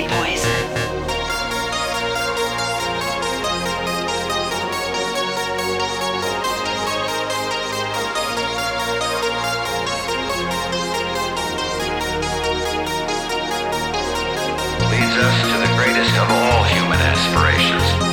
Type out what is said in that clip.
be poison. Leads us to the greatest of all human aspirations.